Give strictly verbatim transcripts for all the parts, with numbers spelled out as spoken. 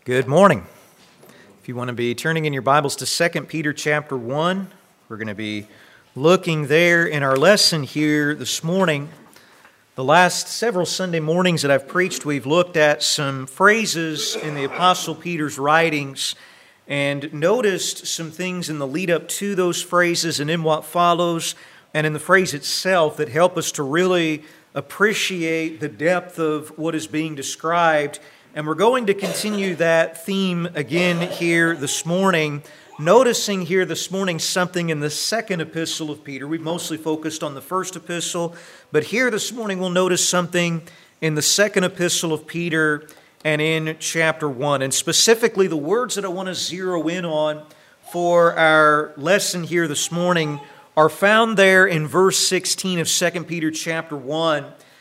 Good morning. If you want to be turning in your Bibles to Second Peter chapter one, we're going to be looking there in our lesson here this morning. The last several Sunday mornings that I've preached, we've looked at some phrases in the Apostle Peter's writings and noticed some things in the lead up to those phrases and in what follows and in the phrase itself that help us to really appreciate the depth of what is being described. And we're going to continue that theme again here this morning, noticing here this morning something in the second epistle of Peter. We've mostly focused on the first epistle, but here this morning we'll notice something in the second epistle of Peter and in chapter one. And specifically the words that I want to zero in on for our lesson here this morning are found there in verse sixteen of Second Peter chapter one.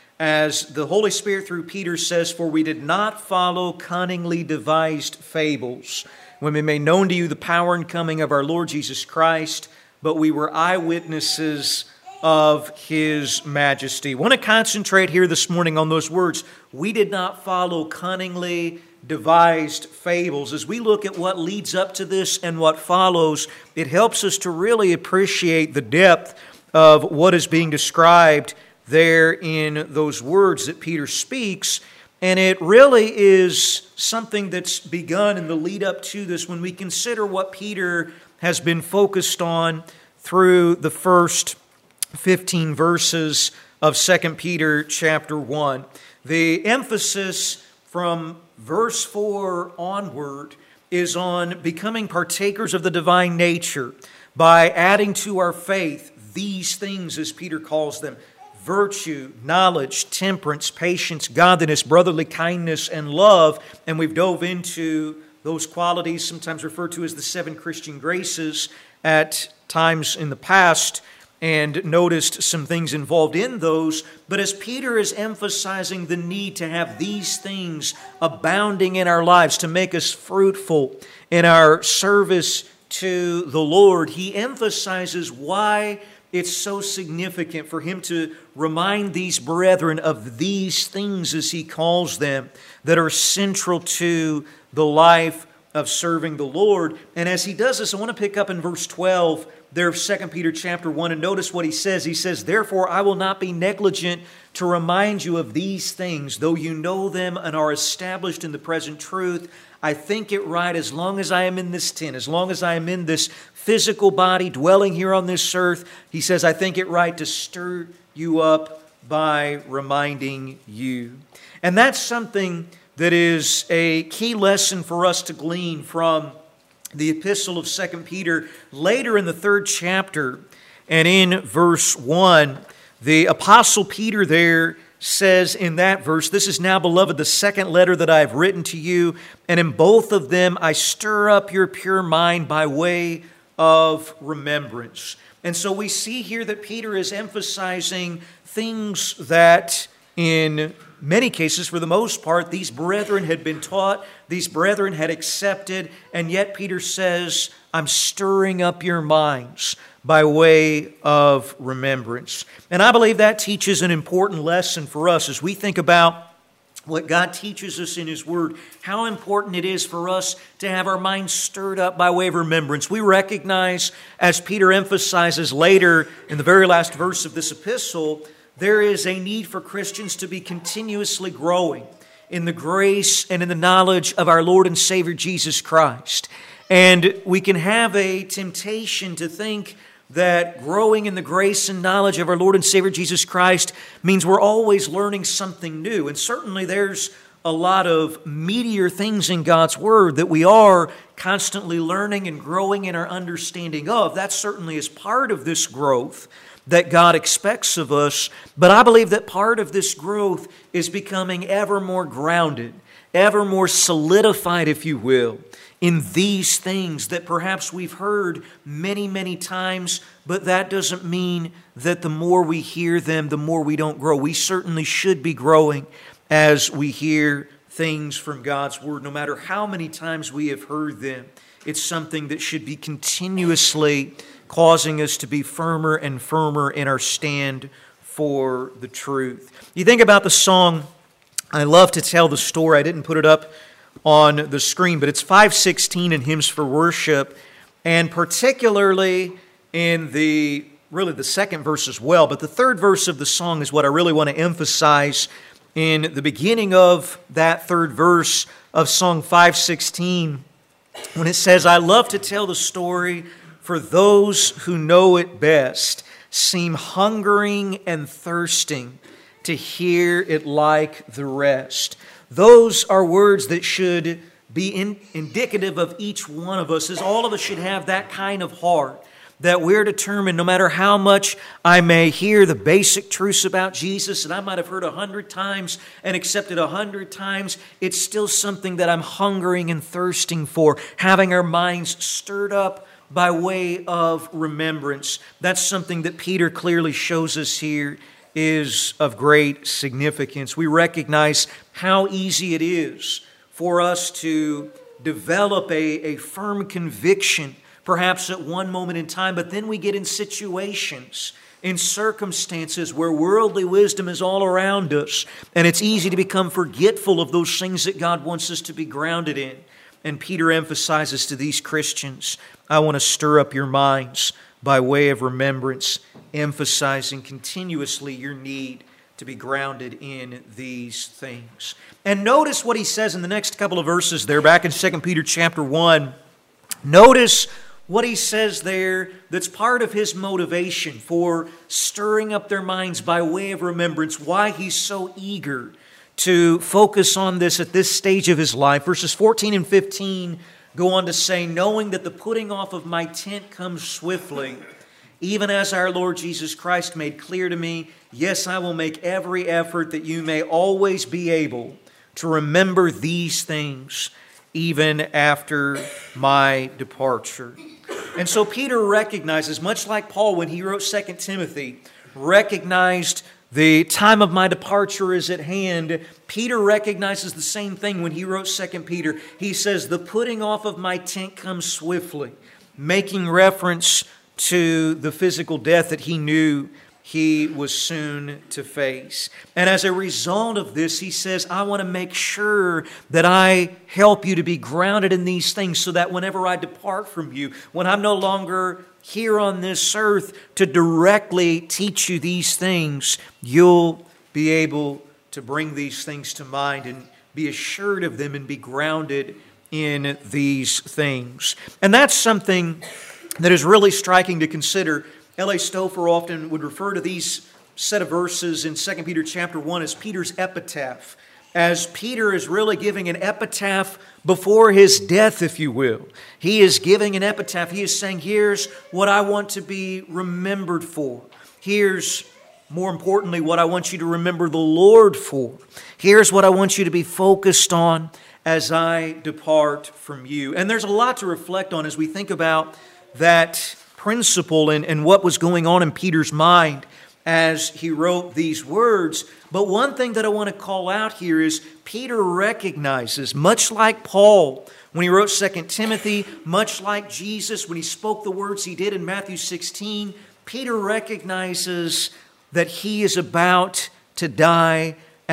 As the Holy Spirit through Peter says, "For we did not follow cunningly devised fables, when we made known to you the power and coming of our Lord Jesus Christ, but we were eyewitnesses of His majesty." I want to concentrate here this morning on those words. We did not follow cunningly devised fables. As we look at what leads up to this and what follows, it helps us to really appreciate the depth of what is being described there in those words that Peter speaks. And it really is something that's begun in the lead up to this when we consider what Peter has been focused on through the first fifteen verses of Second Peter chapter one. The emphasis from verse four onward is on becoming partakers of the divine nature by adding to our faith these things, as Peter calls them: virtue, knowledge, temperance, patience, godliness, brotherly kindness, and love. And we've dove into those qualities, sometimes referred to as the seven Christian graces, at times in the past, and noticed some things involved in those. But as Peter is emphasizing the need to have these things abounding in our lives to make us fruitful in our service to the Lord, he emphasizes why it's so significant for him to remind these brethren of these things, as he calls them, that are central to the life of serving the Lord. And as he does this, I want to pick up in verse twelve there of Second Peter chapter one and notice what he says. He says, "Therefore I will not be negligent to remind you of these things, though you know them and are established in the present truth. I think it right, as long as I am in this tent, as long as I am in this physical body dwelling here on this earth," he says, "I think it right to stir you up by reminding you." And that's something that is a key lesson for us to glean from the epistle of Second Peter. Later in the third chapter and in verse one, the apostle Peter there says in that verse, "This is now, beloved, the second letter that I have written to you, and in both of them I stir up your pure mind by way of remembrance." And so we see here that Peter is emphasizing things that in many cases, for the most part, these brethren had been taught, these brethren had accepted, and yet Peter says, "I'm stirring up your minds by way of remembrance." And I believe that teaches an important lesson for us as we think about what God teaches us in His Word, how important it is for us to have our minds stirred up by way of remembrance. We recognize, as Peter emphasizes later in the very last verse of this epistle, there is a need for Christians to be continuously growing in the grace and in the knowledge of our Lord and Savior Jesus Christ. And we can have a temptation to think that growing in the grace and knowledge of our Lord and Savior Jesus Christ means we're always learning something new. And certainly there's a lot of meatier things in God's Word that we are constantly learning and growing in our understanding of. That certainly is part of this growth that God expects of us. But I believe that part of this growth is becoming ever more grounded, ever more solidified, if you will, in these things that perhaps we've heard many, many times, but that doesn't mean that the more we hear them, the more we don't grow. We certainly should be growing as we hear things from God's Word, no matter how many times we have heard them. It's something that should be continuously causing us to be firmer and firmer in our stand for the truth. You think about the song, I love to tell the story. I didn't put it up on the screen, but it's five sixteen in Hymns for Worship, and particularly in the, really the second verse as well, but the third verse of the song is what I really want to emphasize in the beginning of that third verse of Song five sixteen, when it says, I love to tell the story, for those who know it best seem hungering and thirsting to hear it like the rest. Those are words that should be in, indicative of each one of us, as all of us should have that kind of heart, that we're determined, no matter how much I may hear the basic truths about Jesus, and I might have heard a hundred times and accepted a hundred times, it's still something that I'm hungering and thirsting for, having our minds stirred up by way of remembrance. That's something that Peter clearly shows us here is of great significance. We recognize how easy it is for us to develop a, a firm conviction, perhaps at one moment in time, but then we get in situations, in circumstances where worldly wisdom is all around us, and it's easy to become forgetful of those things that God wants us to be grounded in. And Peter emphasizes to these Christians, I want to stir up your minds by way of remembrance, emphasizing continuously your need to be grounded in these things. And notice what he says in the next couple of verses there, back in Second Peter chapter one. Notice what he says there that's part of his motivation for stirring up their minds by way of remembrance, why he's so eager to focus on this at this stage of his life. Verses fourteen and fifteen go on to say, knowing that the putting off of my tent comes swiftly, even as our Lord Jesus Christ made clear to me, yes, I will make every effort that you may always be able to remember these things even after my departure. And so Peter recognizes, much like Paul when he wrote Second Timothy, recognized the time of my departure is at hand. Peter recognizes the same thing when he wrote Second Peter. He says, the putting off of my tent comes swiftly, making reference to the physical death that he knew he was soon to face. And as a result of this, he says, I want to make sure that I help you to be grounded in these things so that whenever I depart from you, when I'm no longer here on this earth to directly teach you these things, you'll be able to bring these things to mind and be assured of them and be grounded in these things. And that's something that is really striking to consider. L A Stouffer often would refer to these set of verses in Second Peter chapter one as Peter's epitaph, as Peter is really giving an epitaph before his death, if you will. He is giving an epitaph. He is saying, here's what I want to be remembered for. Here's, more importantly, what I want you to remember the Lord for. Here's what I want you to be focused on as I depart from you. And there's a lot to reflect on as we think about that principle and, and what was going on in Peter's mind as he wrote these words. But one thing that I want to call out here is Peter recognizes, much like Paul when he wrote Second Timothy, much like Jesus when he spoke the words he did in Matthew sixteen, Peter recognizes that he is about to die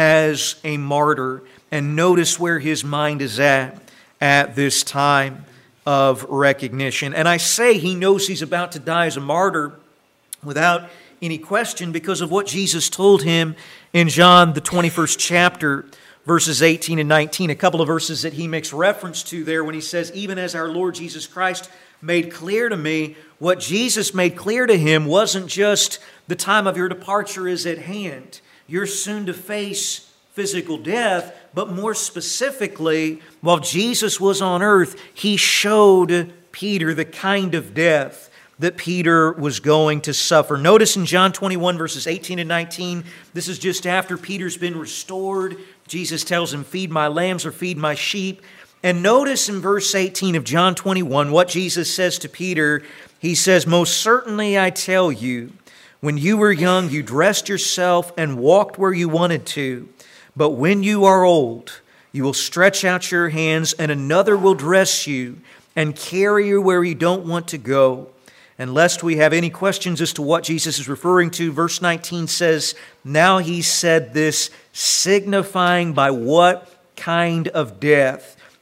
as a martyr. And notice where his mind is at at this time of recognition. And I say he knows he's about to die as a martyr without any question because of what Jesus told him in John, the twenty-first chapter, verses eighteen and nineteen. A couple of verses that he makes reference to there when he says, even as our Lord Jesus Christ made clear to me, what Jesus made clear to him wasn't just the time of your departure is at hand. You're soon to face physical death, but more specifically, while Jesus was on earth, he showed Peter the kind of death that Peter was going to suffer. Notice in John twenty-one, verses eighteen and nineteen, this is just after Peter's been restored. Jesus tells him, feed my lambs or feed my sheep. And notice in verse eighteen of John twenty-one what Jesus says to Peter. He says, most certainly I tell you, when you were young, you dressed yourself and walked where you wanted to. But when you are old, you will stretch out your hands and another will dress you and carry you where you don't want to go. And lest we have any questions as to what Jesus is referring to, verse nineteen says, now he said this, signifying by what kind of death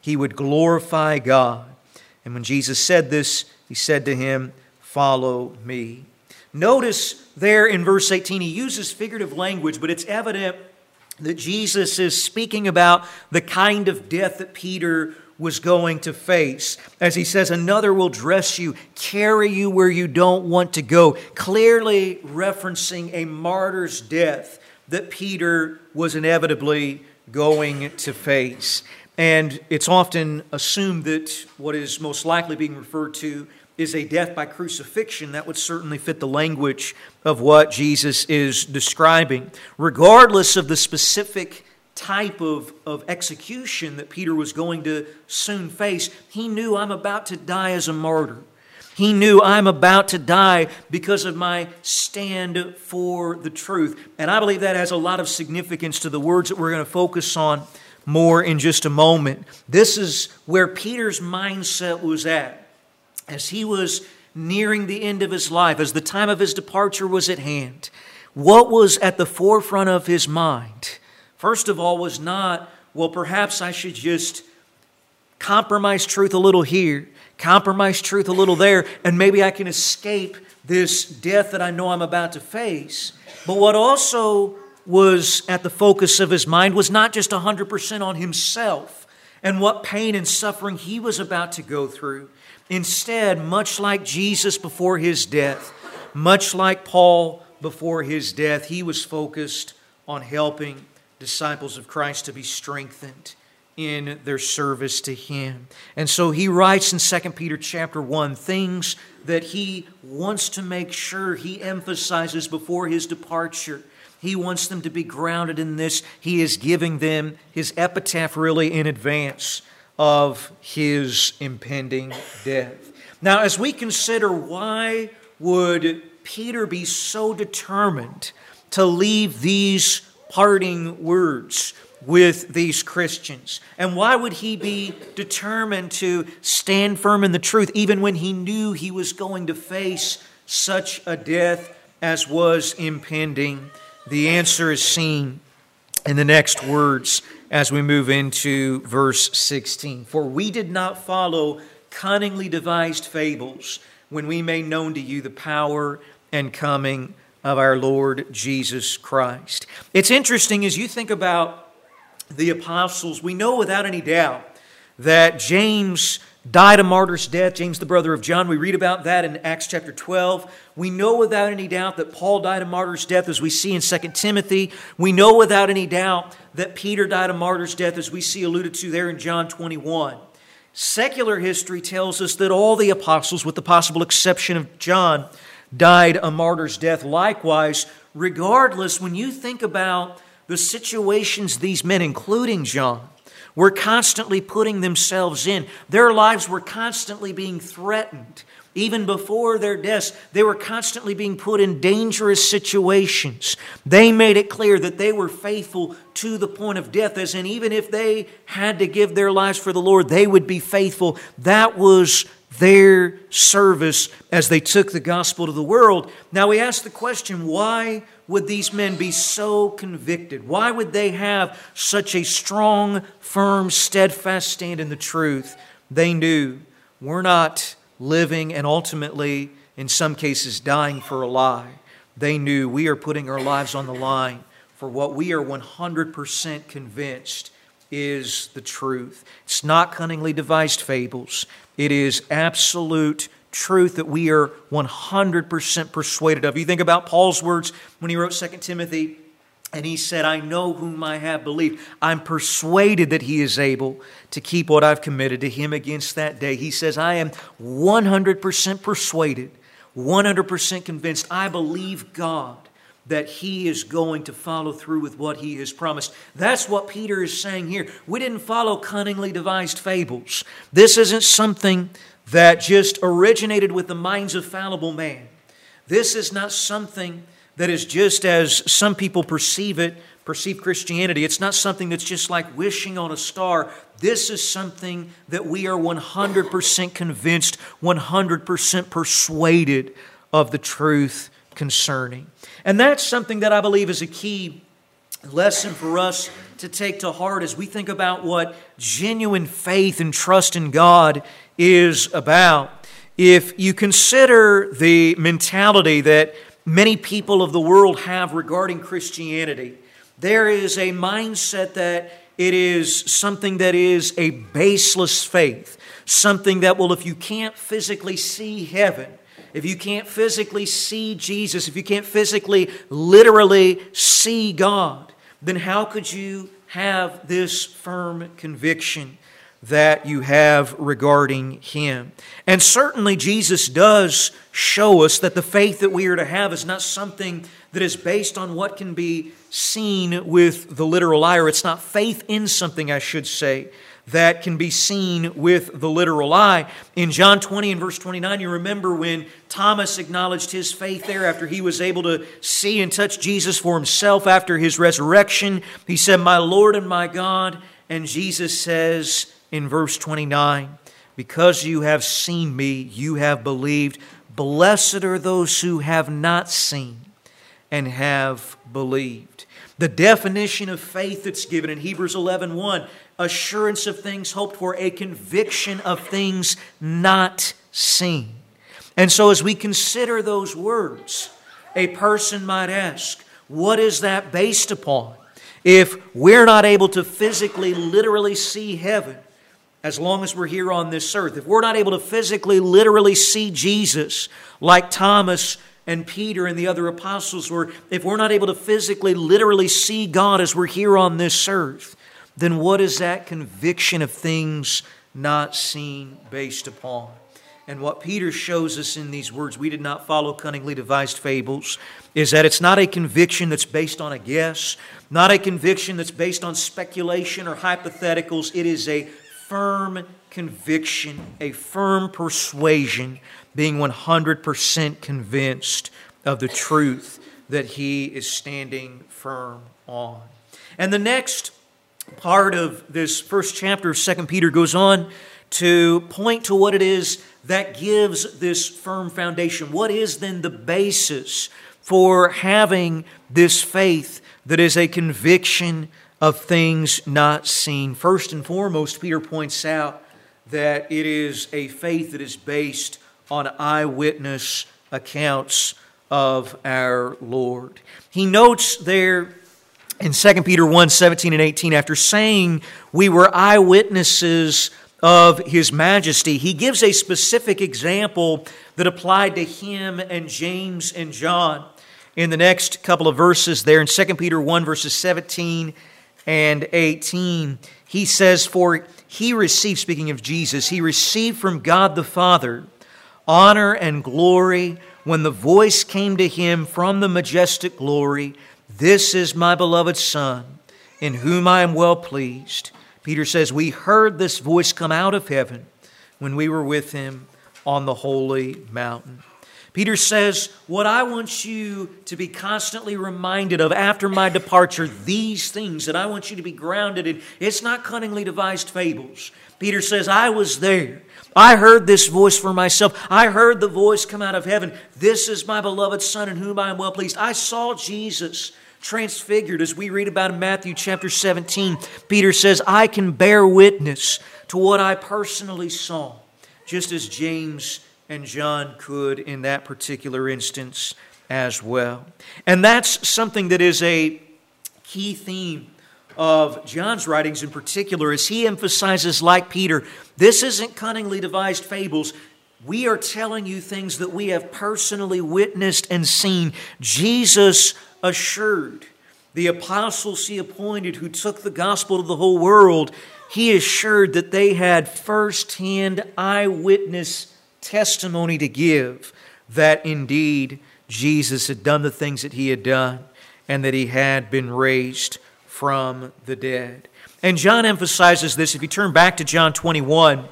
he would glorify God. And when Jesus said this, he said to him, "Follow me." Notice there in verse eighteen, he uses figurative language, but it's evident that Jesus is speaking about the kind of death that Peter was going to face. As he says, another will dress you, carry you where you don't want to go, clearly referencing a martyr's death that Peter was inevitably going to face. And it's often assumed that what is most likely being referred to is a death by crucifixion. That would certainly fit the language of what Jesus is describing. Regardless of the specific type of, of execution that Peter was going to soon face, he knew, I'm about to die as a martyr. He knew, I'm about to die because of my stand for the truth. And I believe that has a lot of significance to the words that we're going to focus on more in just a moment. This is where Peter's mindset was at as he was nearing the end of his life, as the time of his departure was at hand. What was at the forefront of his mind? First of all, was not, well, perhaps I should just compromise truth a little here, compromise truth a little there, and maybe I can escape this death that I know I'm about to face. But what also was at the focus of his mind was not just one hundred percent on himself and what pain and suffering he was about to go through. Instead, much like Jesus before his death, much like Paul before his death, he was focused on helping disciples of Christ to be strengthened in their service to him. And so he writes in Second Peter chapter one things that he wants to make sure he emphasizes before his departure. He wants them to be grounded in this. He is giving them his epitaph really in advance of his impending death. Now, as we consider why would Peter be so determined to leave these parting words with these Christians, and why would he be determined to stand firm in the truth even when he knew he was going to face such a death as was impending? The answer is seen in the next words as we move into verse sixteen. For we did not follow cunningly devised fables when we made known to you the power and coming of our Lord Jesus Christ. It's interesting as you think about the apostles, we know without any doubt that James died a martyr's death, James the brother of John. We read about that in Acts chapter twelve. We know without any doubt that Paul died a martyr's death as we see in Second Timothy. We know without any doubt that Peter died a martyr's death as we see alluded to there in John twenty-one. Secular history tells us that all the apostles, with the possible exception of John, died a martyr's death likewise. Regardless, when you think about the situations these men, including John, were constantly putting themselves in, their lives were constantly being threatened. Even before their deaths, they were constantly being put in dangerous situations. They made it clear that they were faithful to the point of death, as in even if they had to give their lives for the Lord, they would be faithful. That was their service as they took the gospel to the world. Now we ask the question, why would these men be so convicted? Why would they have such a strong, firm, steadfast stand in the truth? They knew we're not living and ultimately, in some cases, dying for a lie. They knew we are putting our lives on the line for what we are one hundred percent convinced is the truth. It's not cunningly devised fables. It is absolute truth that we are one hundred percent persuaded of. You think about Paul's words when he wrote Second Timothy, and he said, I know whom I have believed. I'm persuaded that he is able to keep what I've committed to him against that day. He says, I am one hundred percent persuaded, one hundred percent convinced. I believe God that he is going to follow through with what he has promised. That's what Peter is saying here. We didn't follow cunningly devised fables. This isn't something that just originated with the minds of fallible man. This is not something that is just as some people perceive it, perceive Christianity. It's not something that's just like wishing on a star. This is something that we are one hundred percent convinced, one hundred percent persuaded of the truth concerning. And that's something that I believe is a key lesson for us to take to heart as we think about what genuine faith and trust in God is about. If you consider the mentality that many people of the world have regarding Christianity, there is a mindset that it is something that is a baseless faith, something that, well, if you can't physically see heaven, if you can't physically see Jesus, if you can't physically, literally see God, then how could you have this firm conviction that you have regarding Him? And certainly Jesus does show us that the faith that we are to have is not something that is based on what can be seen with the literal eye, or it's not faith in something, I should say, that can be seen with the literal eye. In John twenty and verse twenty-nine, you remember when Thomas acknowledged his faith there after he was able to see and touch Jesus for himself after His resurrection. He said, "My Lord and my God." And Jesus says in verse twenty-nine, "Because you have seen me, you have believed. Blessed are those who have not seen and have believed." The definition of faith that's given in Hebrews eleven one, assurance of things hoped for, a conviction of things not seen. And so as we consider those words, a person might ask, what is that based upon? If we're not able to physically, literally see heaven as long as we're here on this earth, if we're not able to physically, literally see Jesus like Thomas and Peter and the other apostles were, if we're not able to physically, literally see God as we're here on this earth, then what is that conviction of things not seen based upon? And what Peter shows us in these words, "We did not follow cunningly devised fables," is that it's not a conviction that's based on a guess, not a conviction that's based on speculation or hypotheticals. It is a firm conviction, a firm persuasion, being one hundred percent convinced of the truth that he is standing firm on. And the next part of this first chapter of Second Peter goes on to point to what it is that gives this firm foundation. What is then the basis for having this faith that is a conviction of things not seen? First and foremost, Peter points out that it is a faith that is based on eyewitness accounts of our Lord. He notes there in Second Peter one, seventeen and eighteen, after saying we were eyewitnesses of His majesty, he gives a specific example that applied to him and James and John. In the next couple of verses there, in Second Peter one, verses seventeen and eighteen, he says, "For He received," speaking of Jesus, "He received from God the Father honor and glory when the voice came to Him from the majestic glory, 'This is my beloved Son, in whom I am well pleased.'" Peter says, "We heard this voice come out of heaven when we were with Him on the holy mountain." Peter says, what I want you to be constantly reminded of after my departure, these things that I want you to be grounded in, it's not cunningly devised fables. Peter says, I was there. I heard this voice for myself. I heard the voice come out of heaven. "This is my beloved Son in whom I am well pleased." I saw Jesus transfigured, as we read about in Matthew chapter seventeen. Peter says, I can bear witness to what I personally saw, just as James and John could in that particular instance as well. And that's something that is a key theme of John's writings in particular, as he emphasizes, like Peter, this isn't cunningly devised fables. We are telling you things that we have personally witnessed and seen. Jesus assured the apostles He appointed who took the gospel to the whole world, He assured that they had first-hand eyewitness testimony to give that indeed Jesus had done the things that He had done and that He had been raised from the dead. And John emphasizes this. If you turn back to John twenty-one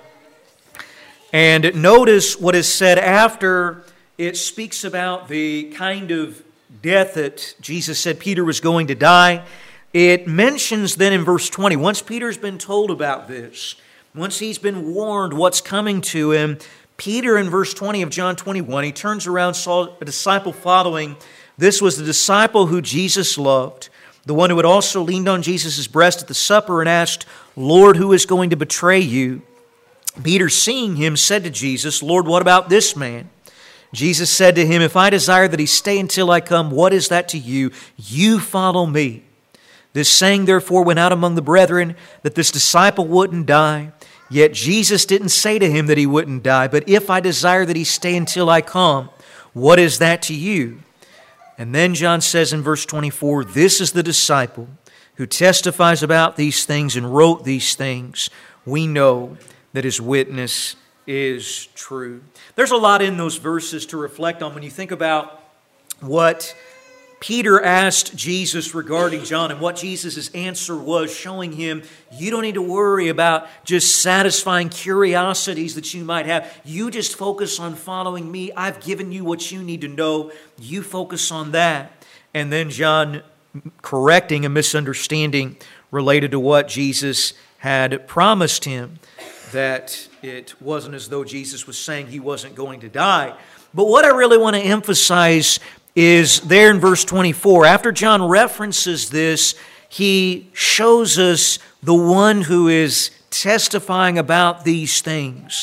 and notice what is said after it speaks about the kind of death that Jesus said Peter was going to die, it mentions then in verse twenty, once Peter's been told about this, once he's been warned what's coming to him, Peter in verse twenty of John twenty-one, he turns around, saw a disciple following. This was the disciple who Jesus loved. the one who had also leaned on Jesus' breast at the supper and asked, "Lord, who is going to betray you?" Peter, seeing him, said to Jesus, "Lord, what about this man?" Jesus said to him, "If I desire that he stay until I come, what is that to you? You follow me." This saying, therefore, went out among the brethren that this disciple wouldn't die. Yet Jesus didn't say to him that he wouldn't die, but if I desire that he stay until I come, what is that to you? And then John says in verse twenty-four, "This is the disciple who testifies about these things and wrote these things. We know that his witness is true." There's a lot in those verses to reflect on when you think about what Peter asked Jesus regarding John and what Jesus' answer was, showing him you don't need to worry about just satisfying curiosities that you might have. You just focus on following me. I've given you what you need to know. You focus on that. And then John correcting a misunderstanding related to what Jesus had promised him, that it wasn't as though Jesus was saying he wasn't going to die. But what I really want to emphasize is there in verse twenty-four. After John references this, he shows us the one who is testifying about these things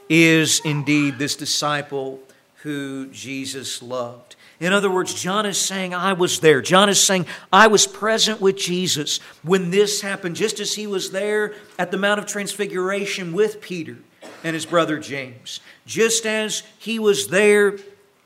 is indeed this disciple who Jesus loved. In other words, John is saying, I was there. John is saying, I was present with Jesus when this happened, just as he was there at the Mount of Transfiguration with Peter and his brother James. Just as he was there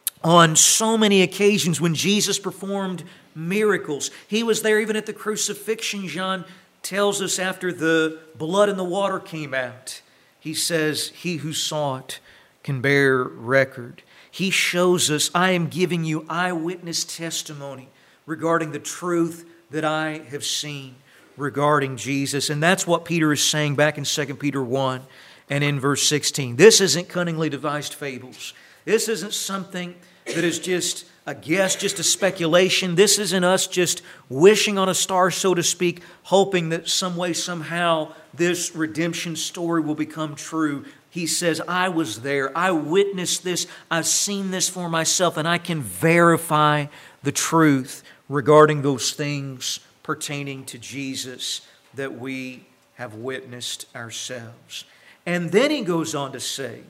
on so many occasions when Jesus performed miracles. He was there even at the crucifixion, John tells us, after the blood and the water came out. He says, he who saw it can bear record. He shows us, I am giving you eyewitness testimony regarding the truth that I have seen regarding Jesus. And that's what Peter is saying back in Second Peter one and in verse sixteen. This isn't cunningly devised fables. This isn't something that is just a guess, just a speculation. This isn't us just wishing on a star, so to speak, hoping that some way, somehow, this redemption story will become true. He says, I was there. I witnessed this. I've seen this for myself, and I can verify the truth regarding those things pertaining to Jesus that we have witnessed ourselves. And then he goes on to say,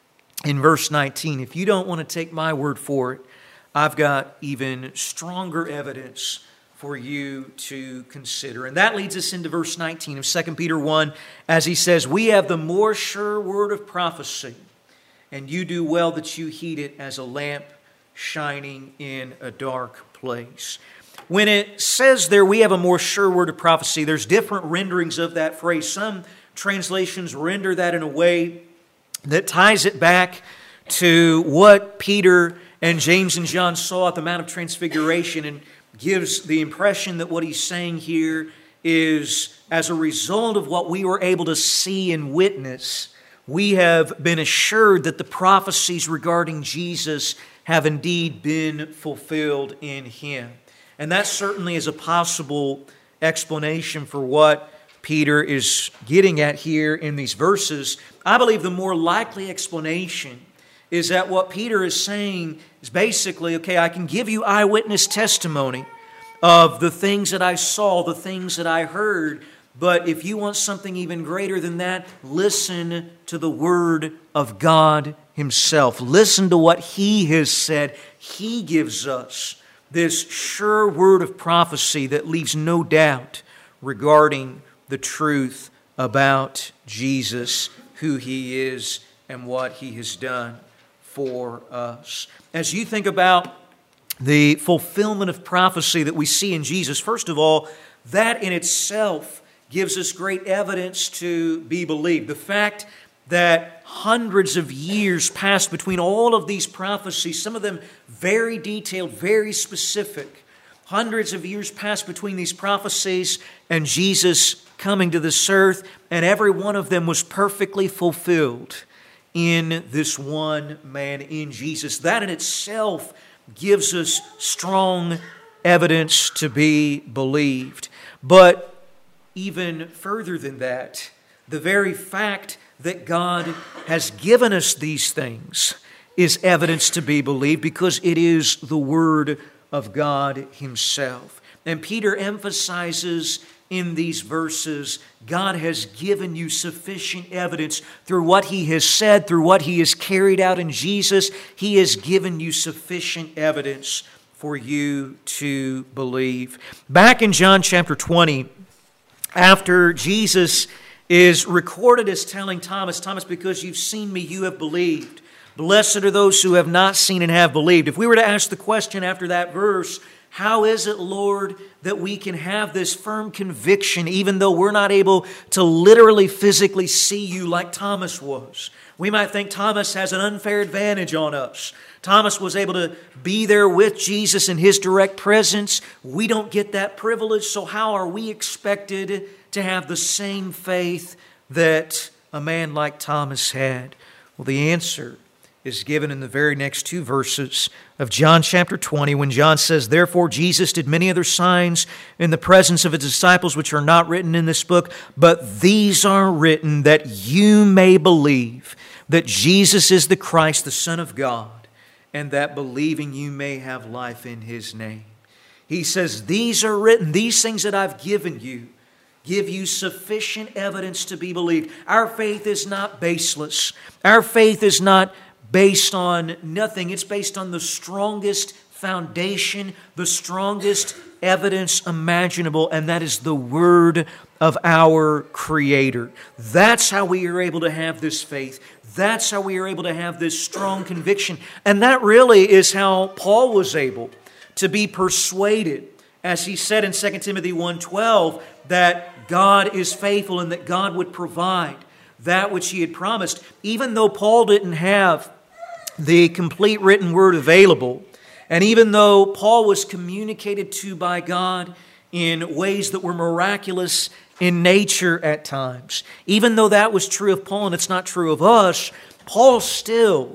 in verse nineteen, if you don't want to take my word for it, I've got even stronger evidence for you to consider. And that leads us into verse nineteen of Second Peter one, as he says, we have the more sure word of prophecy, and you do well that you heed it as a lamp shining in a dark place. When it says there, we have a more sure word of prophecy, there's different renderings of that phrase. Some translations render that in a way that ties it back to what Peter and James and John saw at the Mount of Transfiguration, and gives the impression that what he's saying here is, as a result of what we were able to see and witness, we have been assured that the prophecies regarding Jesus have indeed been fulfilled in Him. And that certainly is a possible explanation for what Peter is getting at here in these verses. I believe the more likely explanation is that what Peter is saying is basically, okay, I can give you eyewitness testimony of the things that I saw, the things that I heard, but if you want something even greater than that, listen to the Word of God Himself. Listen to what He has said. He gives us this sure word of prophecy that leaves no doubt regarding the truth about Jesus, who He is, and what He has done for us. As you think about the fulfillment of prophecy that we see in Jesus, first of all, that in itself gives us great evidence to be believed. The fact that hundreds of years passed between all of these prophecies, some of them very detailed, very specific. Hundreds of years passed between these prophecies and Jesus coming to this earth, and every one of them was perfectly fulfilled in this one man, in Jesus. That in itself gives us strong evidence to be believed. But even further than that, the very fact that God has given us these things is evidence to be believed, because it is the Word of God Himself. And Peter emphasizes in these verses, God has given you sufficient evidence through what He has said, through what He has carried out in Jesus. He has given you sufficient evidence for you to believe. Back in John chapter twenty, after Jesus is recorded as telling Thomas, Thomas, because you've seen me, you have believed. Blessed are those who have not seen and have believed. If we were to ask the question after that verse, how is it, Lord, that we can have this firm conviction even though we're not able to literally physically see you like Thomas was? We might think Thomas has an unfair advantage on us. Thomas was able to be there with Jesus in His direct presence. We don't get that privilege, so how are we expected to have the same faith that a man like Thomas had? Well, the answer is given in the very next two verses of John chapter twenty, when John says, "Therefore Jesus did many other signs in the presence of His disciples, which are not written in this book, but these are written that you may believe that Jesus is the Christ, the Son of God, and that believing you may have life in His name." He says, these are written, these things that I've given you, give you sufficient evidence to be believed. Our faith is not baseless. Our faith is not based on nothing. It's based on the strongest foundation, the strongest evidence imaginable, and that is the Word of our Creator. That's how we are able to have this faith. That's how we are able to have this strong conviction. And that really is how Paul was able to be persuaded, as he said in Second Timothy one twelve, that God is faithful and that God would provide that which He had promised. Even though Paul didn't have the complete written Word available, and even though Paul was communicated to by God in ways that were miraculous in nature at times, even though that was true of Paul and it's not true of us, Paul still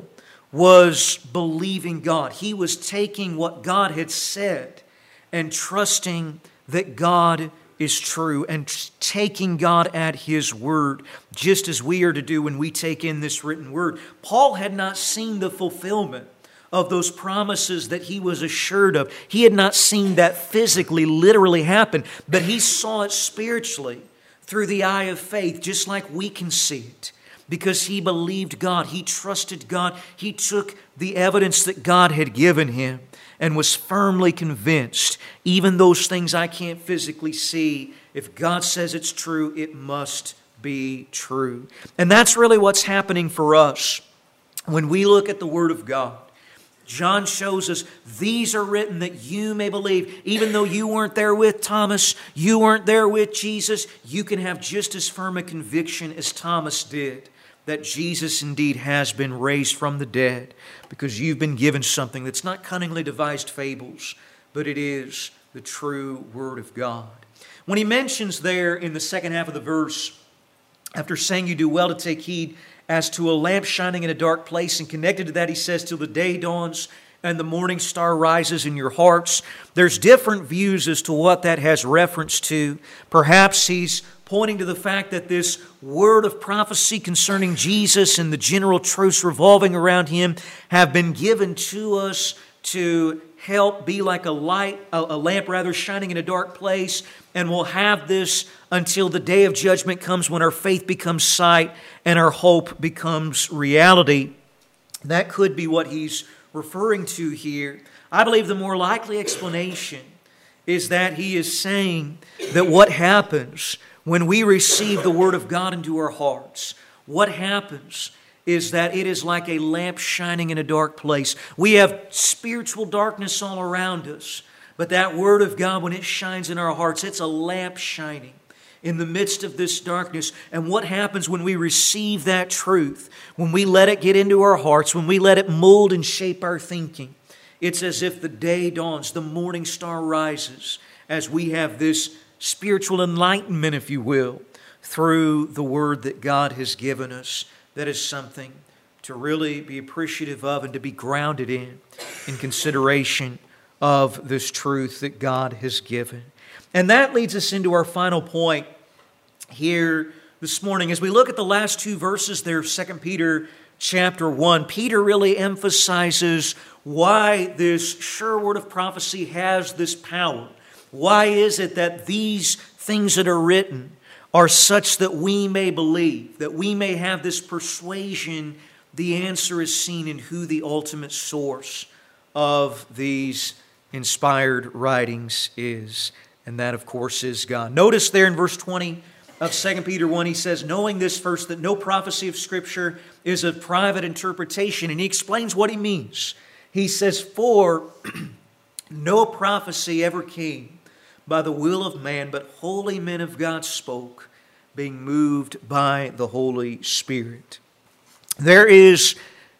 was believing God. He was taking what God had said and trusting that God is true and taking God at His word, just as we are to do when we take in this written word. Paul had not seen the fulfillment of those promises that he was assured of. He had not seen that physically, literally happen, but he saw it spiritually through the eye of faith, just like we can see it, because he believed God. He trusted God. He took the evidence that God had given him and was firmly convinced, even those things I can't physically see, if God says it's true, it must be true. And that's really what's happening for us when we look at the Word of God. John shows us these are written that you may believe. Even though you weren't there with Thomas, you weren't there with Jesus, you can have just as firm a conviction as Thomas did that Jesus indeed has been raised from the dead, because you've been given something that's not cunningly devised fables, but it is the true Word of God. When he mentions there in the second half of the verse, after saying you do well to take heed as to a lamp shining in a dark place, and connected to that he says, till the day dawns and the morning star rises in your hearts. There's different views as to what that has reference to. Perhaps he's pointing to the fact that this word of prophecy concerning Jesus and the general truths revolving around Him have been given to us to help be like a light, a, a lamp rather, shining in a dark place, and we'll have this until the day of judgment comes, when our faith becomes sight and our hope becomes reality. That could be what he's referring to here. I believe the more likely explanation is that he is saying that what happens when we receive the Word of God into our hearts, what happens is that it is like a lamp shining in a dark place. We have spiritual darkness all around us, but that Word of God, when it shines in our hearts, it's a lamp shining in the midst of this darkness. And what happens when we receive that truth, when we let it get into our hearts, when we let it mold and shape our thinking, it's as if the day dawns, the morning star rises, as we have this spiritual enlightenment, if you will, through the Word that God has given us. That is something to really be appreciative of and to be grounded in, in consideration of this truth that God has given. And that leads us into our final point here this morning. As we look at the last two verses there of Second Peter chapter one, Peter really emphasizes why this sure word of prophecy has this power. Why is it that these things that are written are such that we may believe, that we may have this persuasion? The answer is seen in who the ultimate source of these inspired writings is. And that, of course, is God. Notice there in verse twenty of Second Peter one, he says, knowing this first, that no prophecy of Scripture is of private interpretation. And he explains what he means. He says, for no prophecy ever came by the will of man, but holy men of God spoke, being moved by the Holy Spirit. There is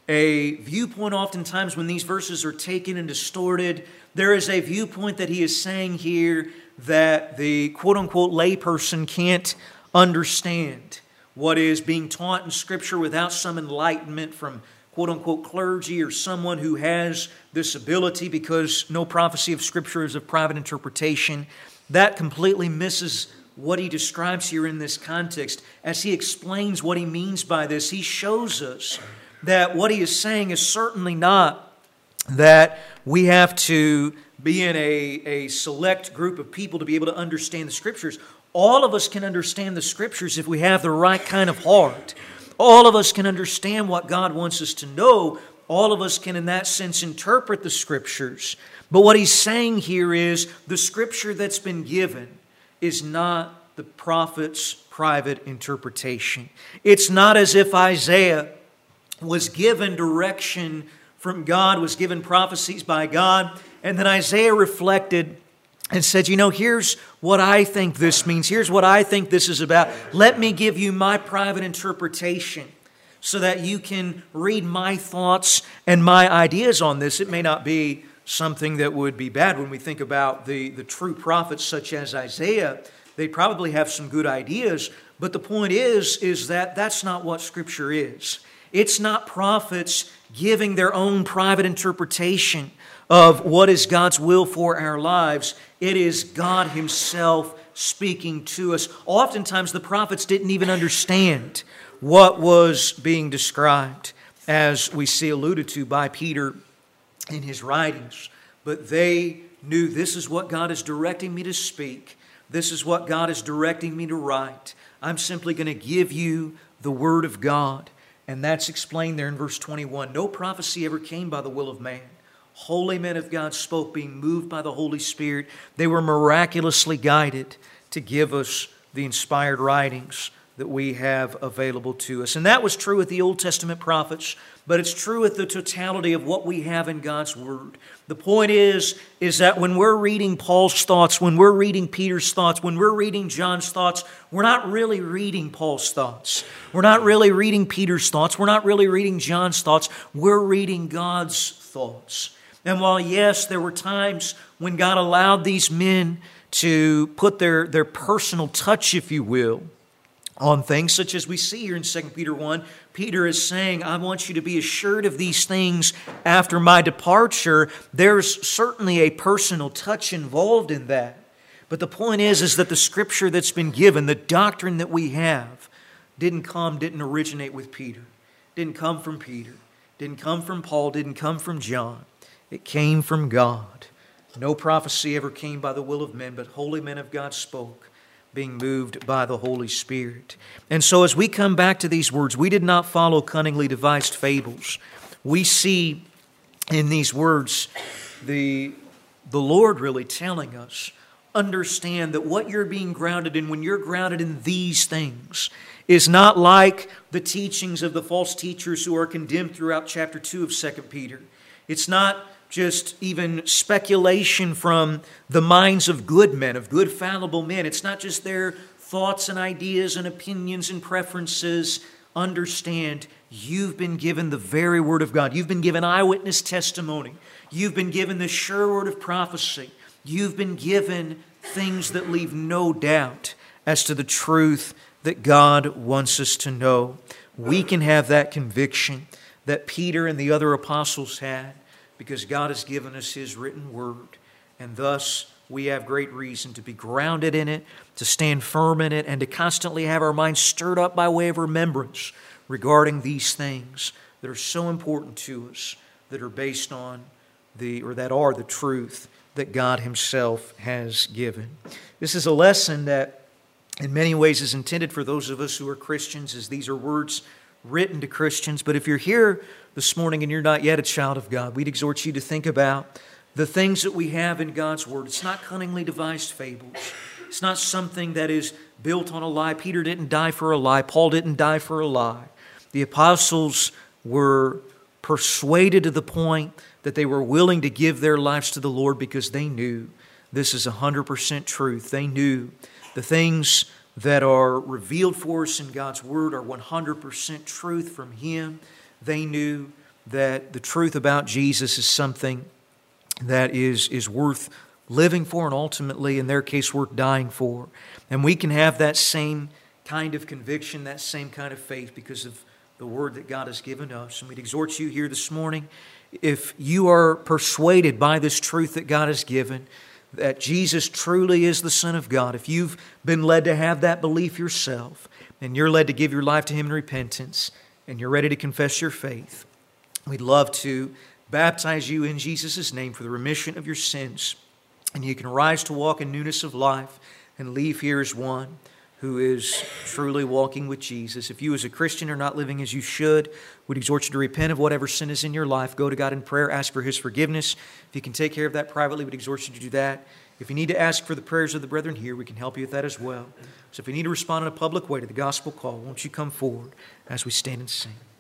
a viewpoint oftentimes when these verses are taken and distorted. There is a viewpoint that he is saying here that the quote-unquote layperson can't understand what is being taught in Scripture without some enlightenment from quote-unquote clergy or someone who has this ability, because no prophecy of Scripture is of private interpretation. That completely misses what he describes here in this context. As he explains what he means by this, he shows us that what he is saying is certainly not that we have to be in a, a select group of people to be able to understand the Scriptures. All of us can understand the Scriptures if we have the right kind of heart. All of us can understand what God wants us to know. All of us can, in that sense, interpret the Scriptures. But what he's saying here is the Scripture that's been given is not the prophet's private interpretation. It's not as if Isaiah was given direction from God, was given prophecies by God, and then Isaiah reflected and said, you know, here's what I think this means. Here's what I think this is about. Let me give you my private interpretation so that you can read my thoughts and my ideas on this. It may not be something that would be bad when we think about the, the true prophets such as Isaiah. They probably have some good ideas, but the point is, is that that's not what Scripture is. It's not prophets giving their own private interpretation of what is God's will for our lives. It is God Himself speaking to us. Oftentimes the prophets didn't even understand what was being described, as we see alluded to by Peter in his writings. But they knew, this is what God is directing me to speak. This is what God is directing me to write. I'm simply going to give you the Word of God. And that's explained there in verse twenty-one. No prophecy ever came by the will of man. Holy men of God spoke, being moved by the Holy Spirit. They were miraculously guided to give us the inspired writings that we have available to us. And that was true with the Old Testament prophets, but it's true with the totality of what we have in God's Word. The point is, is that when we're reading Paul's thoughts, when we're reading Peter's thoughts, when we're reading John's thoughts, we're not really reading Paul's thoughts. We're not really reading Peter's thoughts. We're not really reading John's thoughts. We're reading God's thoughts. And while, yes, there were times when God allowed these men to put their, their personal touch, if you will, on things, such as we see here in Second Peter one, Peter is saying, I want you to be assured of these things after my departure. There's certainly a personal touch involved in that. But the point is, is that the Scripture that's been given, the doctrine that we have, didn't come, didn't originate with Peter. Didn't come from Peter. Didn't come from Paul. Didn't come from John. It came from God. No prophecy ever came by the will of men, but holy men of God spoke, being moved by the Holy Spirit. And so as we come back to these words, we did not follow cunningly devised fables. We see in these words the, the Lord really telling us, understand that what you're being grounded in, when you're grounded in these things, is not like the teachings of the false teachers who are condemned throughout chapter two of Second Peter. It's not just even speculation from the minds of good men, of good fallible men. It's not just their thoughts and ideas and opinions and preferences. Understand, you've been given the very Word of God. You've been given eyewitness testimony. You've been given the sure word of prophecy. You've been given things that leave no doubt as to the truth that God wants us to know. We can have that conviction that Peter and the other apostles had, because God has given us His written Word. And thus, we have great reason to be grounded in it, to stand firm in it, and to constantly have our minds stirred up by way of remembrance regarding these things that are so important to us, that are based on the, or that are the truth that God Himself has given. This is a lesson that in many ways is intended for those of us who are Christians, as these are words written to Christians. But if you're here this morning and you're not yet a child of God, we'd exhort you to think about the things that we have in God's Word. It's not cunningly devised fables. It's not something that is built on a lie. Peter didn't die for a lie. Paul didn't die for a lie. The apostles were persuaded to the point that they were willing to give their lives to the Lord because they knew this is one hundred percent truth. They knew the things that are revealed for us in God's Word are one hundred percent truth from Him. They knew that the truth about Jesus is something that is, is worth living for and ultimately, in their case, worth dying for. And we can have that same kind of conviction, that same kind of faith because of the Word that God has given us. And we'd exhort you here this morning, if you are persuaded by this truth that God has given, that Jesus truly is the Son of God, if you've been led to have that belief yourself, and you're led to give your life to Him in repentance, and you're ready to confess your faith, we'd love to baptize you in Jesus' name for the remission of your sins. And you can rise to walk in newness of life and leave here as one who is truly walking with Jesus. If you as a Christian are not living as you should, we'd exhort you to repent of whatever sin is in your life. Go to God in prayer, ask for His forgiveness. If you can take care of that privately, we'd exhort you to do that. If you need to ask for the prayers of the brethren here, we can help you with that as well. So if you need to respond in a public way to the gospel call, won't you come forward as we stand and sing.